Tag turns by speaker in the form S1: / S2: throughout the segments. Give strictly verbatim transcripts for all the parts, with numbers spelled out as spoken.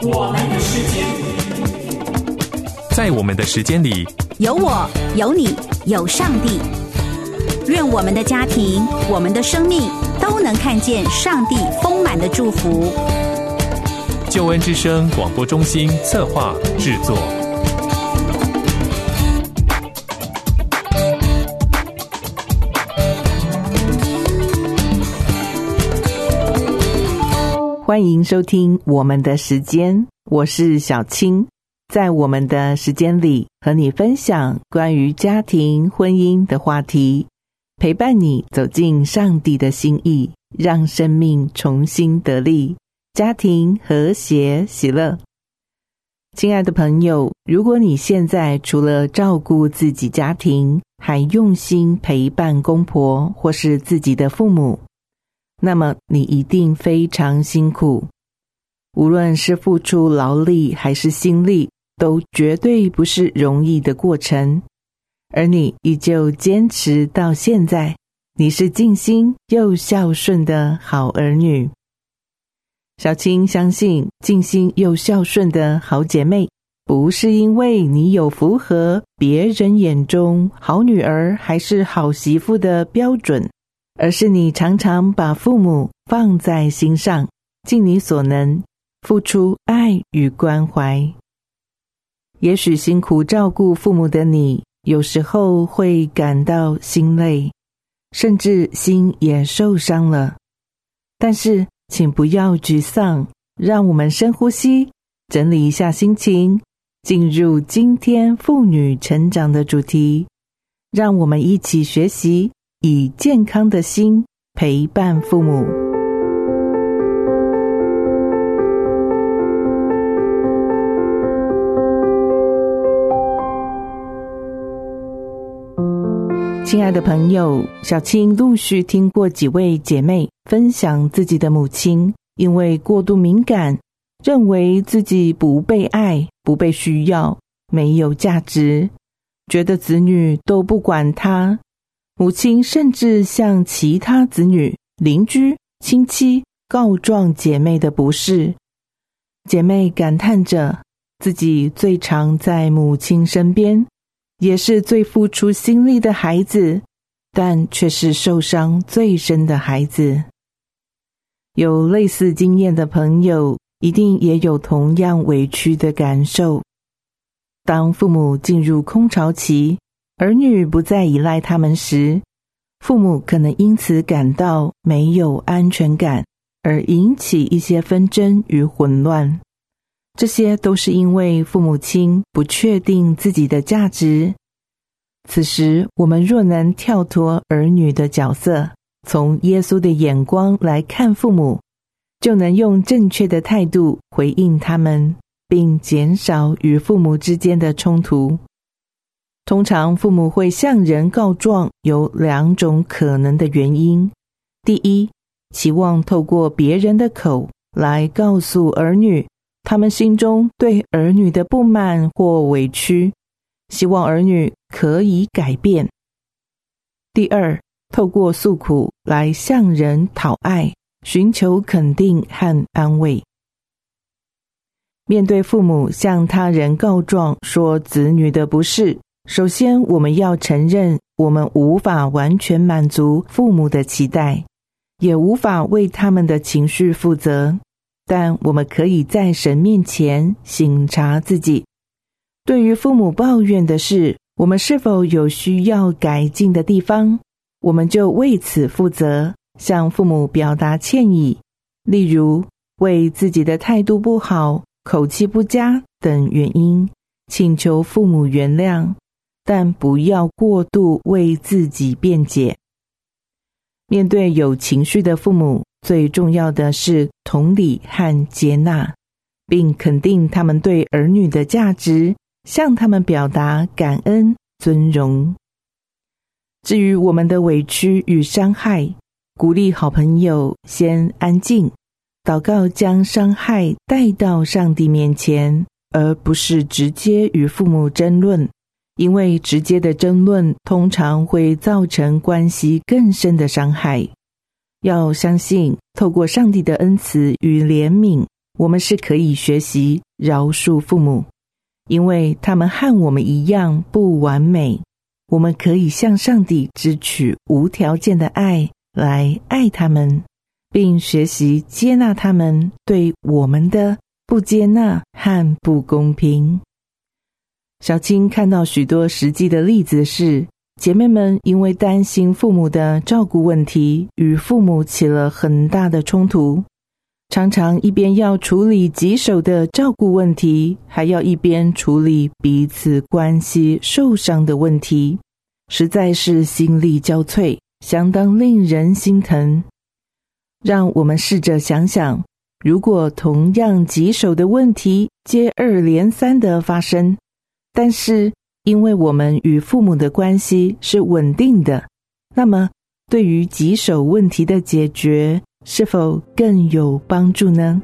S1: 我们的时间，
S2: 在我们的时间里，
S3: 有我，有你，有上帝。愿我们的家庭，我们的生命都能看见上帝丰满的祝福。
S2: 救恩之声广播中心策划制作。
S4: 欢迎收听我们的时间，我是小青。在我们的时间里，和你分享关于家庭婚姻的话题，陪伴你走进上帝的心意，让生命重新得力，家庭和谐喜乐。亲爱的朋友，如果你现在除了照顾自己家庭，还用心陪伴公婆或是自己的父母，那么你一定非常辛苦，无论是付出劳力还是心力，都绝对不是容易的过程。而你依旧坚持到现在，你是尽心又孝顺的好儿女。小青相信，尽心又孝顺的好姐妹，不是因为你有符合别人眼中好女儿还是好媳妇的标准，而是你常常把父母放在心上，尽你所能付出爱与关怀。也许辛苦照顾父母的你，有时候会感到心累，甚至心也受伤了。但是请不要沮丧，让我们深呼吸，整理一下心情，进入今天妇女成长的主题。让我们一起学习以健康的心陪伴父母。亲爱的朋友，小青陆续听过几位姐妹分享自己的母亲因为过度敏感，认为自己不被爱、不被需要、没有价值，觉得子女都不管她。母亲甚至向其他子女、邻居、亲戚告状姐妹的不是。姐妹感叹着自己最常在母亲身边，也是最付出心力的孩子，但却是受伤最深的孩子。有类似经验的朋友，一定也有同样委屈的感受。当父母进入空巢期，儿女不再依赖他们时，父母可能因此感到没有安全感，而引起一些纷争与混乱。这些都是因为父母亲不确定自己的价值。此时，我们若能跳脱儿女的角色，从耶稣的眼光来看父母，就能用正确的态度回应他们，并减少与父母之间的冲突。通常父母会向人告状，有两种可能的原因。第一，期望透过别人的口来告诉儿女他们心中对儿女的不满或委屈，希望儿女可以改变。第二，透过诉苦来向人讨爱，寻求肯定和安慰。面对父母向他人告状说子女的不是，首先我们要承认，我们无法完全满足父母的期待，也无法为他们的情绪负责。但我们可以在神面前省察自己，对于父母抱怨的事，我们是否有需要改进的地方，我们就为此负责，向父母表达歉意，例如为自己的态度不好、口气不佳等原因请求父母原谅，但不要过度为自己辩解。面对有情绪的父母，最重要的是同理和接纳，并肯定他们对儿女的价值，向他们表达感恩、尊荣。至于我们的委屈与伤害，鼓励好朋友先安静，祷告将伤害带到上帝面前，而不是直接与父母争论，因为直接的争论通常会造成关系更深的伤害。要相信，透过上帝的恩慈与怜悯， 我们是可以学习饶恕父母，因为他们和我们一样不完美。我们可以向上帝支取无条件的爱来爱他们，并学习接纳他们对我们的不接纳和不公平。小青看到许多实际的例子是，姐妹们因为担心父母的照顾问题，与父母起了很大的冲突，常常一边要处理棘手的照顾问题，还要一边处理彼此关系受伤的问题，实在是心力交瘁，相当令人心疼。让我们试着想想，如果同样棘手的问题接二连三的发生，但是因为我们与父母的关系是稳定的，那么对于棘手问题的解决是否更有帮助呢？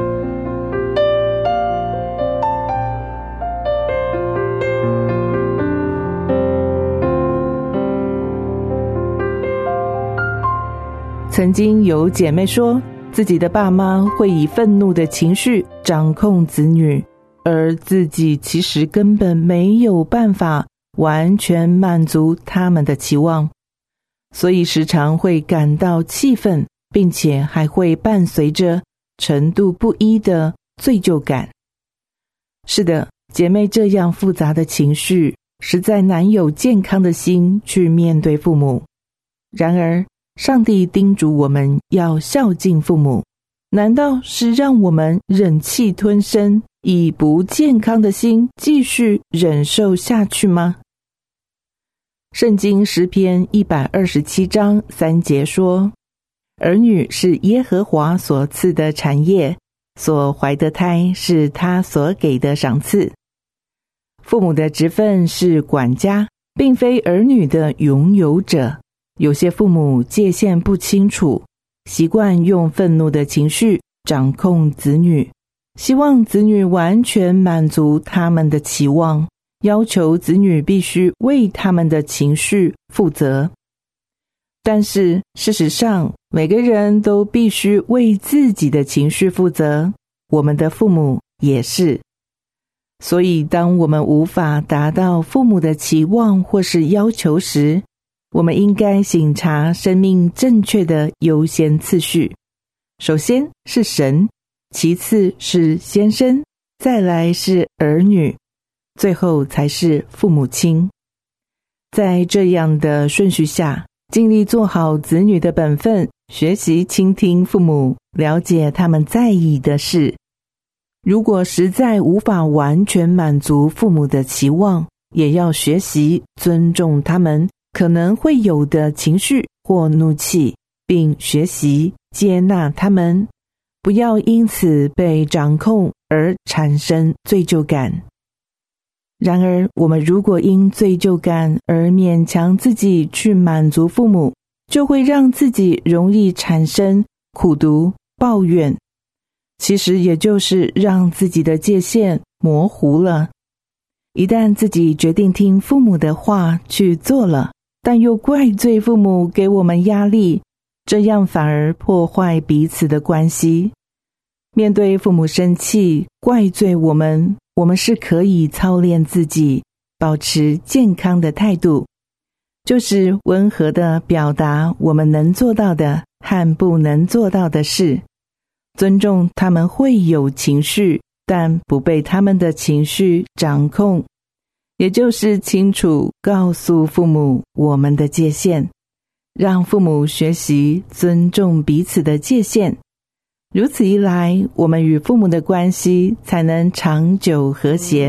S4: 曾经有姐妹说，自己的爸妈会以愤怒的情绪掌控子女，而自己其实根本没有办法完全满足他们的期望，所以时常会感到气愤，并且还会伴随着程度不一的罪疚感。是的，姐妹这样复杂的情绪，实在难有健康的心去面对父母。然而，上帝叮嘱我们要孝敬父母，难道是让我们忍气吞声，以不健康的心继续忍受下去吗？圣经诗篇一百二十七章三节说，儿女是耶和华所赐的产业，所怀的胎是他所给的赏赐。父母的职分是管家，并非儿女的拥有者。有些父母界限不清楚，习惯用愤怒的情绪掌控子女，希望子女完全满足他们的期望，要求子女必须为他们的情绪负责。但是事实上，每个人都必须为自己的情绪负责，我们的父母也是。所以当我们无法达到父母的期望或是要求时，我们应该省察生命正确的优先次序。首先是神，其次是先生，再来是儿女，最后才是父母亲。在这样的顺序下，尽力做好子女的本分，学习倾听父母，了解他们在意的事。如果实在无法完全满足父母的期望，也要学习尊重他们可能会有的情绪或怒气，并学习接纳他们，不要因此被掌控而产生罪疚感。然而，我们如果因罪疚感而勉强自己去满足父母，就会让自己容易产生苦毒、抱怨，其实也就是让自己的界限模糊了。一旦自己决定听父母的话去做了，但又怪罪父母给我们压力，这样反而破坏彼此的关系。面对父母生气、怪罪我们，我们是可以操练自己，保持健康的态度，就是温和地表达我们能做到的和不能做到的事，尊重他们会有情绪，但不被他们的情绪掌控，也就是清楚告诉父母我们的界限，让父母学习尊重彼此的界限。如此一来，我们与父母的关系才能长久和谐。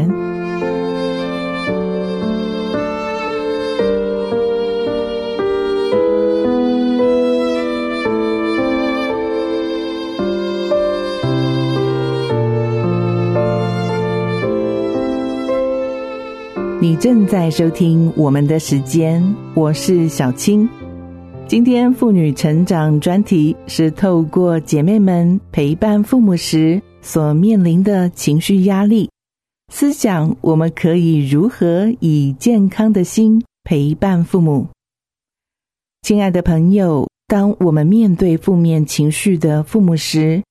S4: 你正在收听我们的时间，我是小青。今天妇女成长专题是透过姐妹们陪伴父母时所面临的情绪压力，思想我们可以如何以健康的心陪伴父母。亲爱的朋友，当我们面对负面情绪的父母时，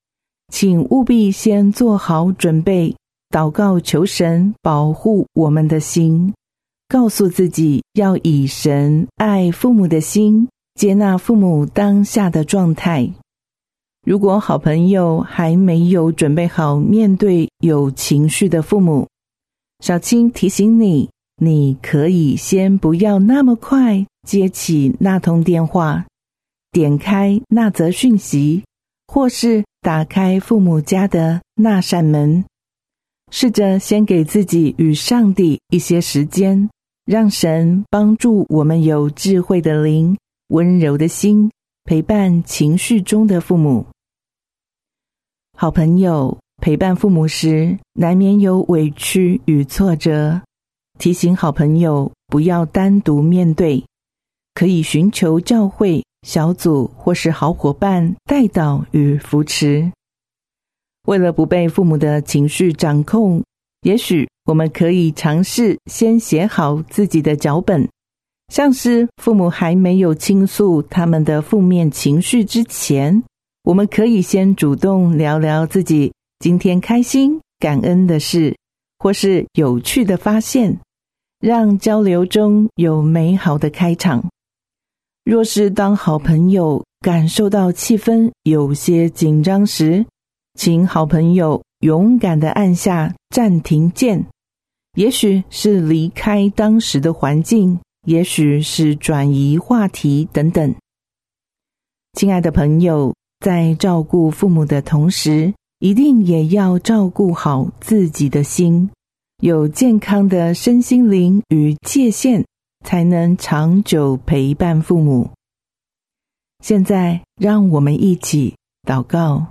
S4: 请务必先做好准备，祷告求神保护我们的心，告诉自己要以神爱父母的心，接纳父母当下的状态。如果好朋友还没有准备好面对有情绪的父母，小青提醒你，你可以先不要那么快接起那通电话，点开那则讯息，或是打开父母家的那扇门，试着先给自己与上帝一些时间，让神帮助我们有智慧的灵、温柔的心，陪伴情绪中的父母。好朋友陪伴父母时，难免有委屈与挫折，提醒好朋友不要单独面对，可以寻求教会、小组或是好伙伴带导与扶持。为了不被父母的情绪掌控，也许我们可以尝试先写好自己的脚本，像是父母还没有倾诉他们的负面情绪之前，我们可以先主动聊聊自己今天开心、感恩的事，或是有趣的发现，让交流中有美好的开场。若是当好朋友感受到气氛有些紧张时，请好朋友勇敢地按下暂停键，也许是离开当时的环境，也许是转移话题等等。亲爱的朋友，在照顾父母的同时，一定也要照顾好自己的心，有健康的身心灵与界限，才能长久陪伴父母。现在让我们一起祷告。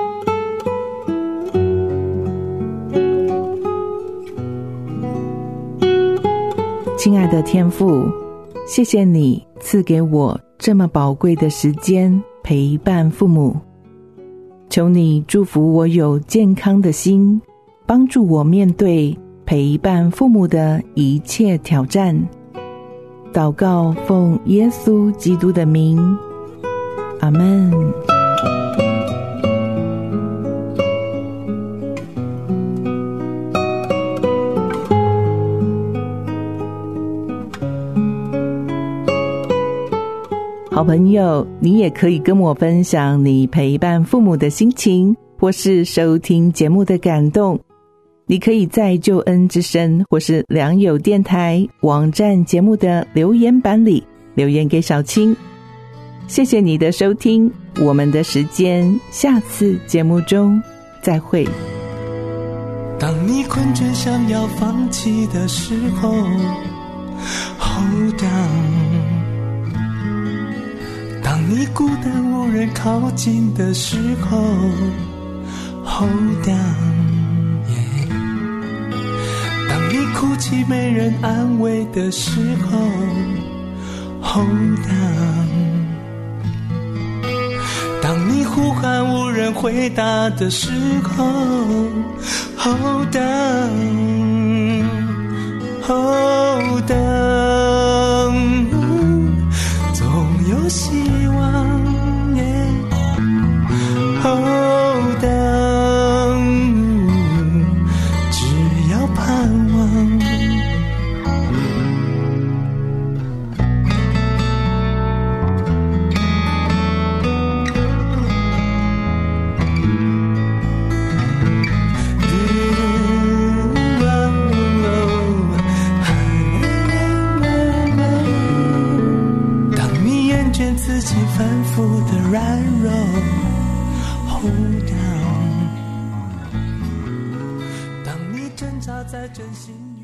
S4: 亲爱的天父，谢谢你赐给我这么宝贵的时间陪伴父母，求你祝福我有健康的心，帮助我面对陪伴父母的一切挑战。祷告奉耶稣基督的名，阿们。好朋友，你也可以跟我分享你陪伴父母的心情，或是收听节目的感动。你可以在救恩之声或是良友电台网站节目的留言板里留言给小青。谢谢你的收听，我们的时间下次节目中再会。
S1: 当你困倦想要放弃的时候 Hold on，当你孤单无人靠近的时候 Hold on， yeah， 当你哭泣没人安慰的时候 Hold on， 当你呼喊无人回答的时候 Hold on， Hold on， 总有希望 Hold on， 只要盼望。当你厌倦自己反复的软弱Hold on， 当你挣扎在真心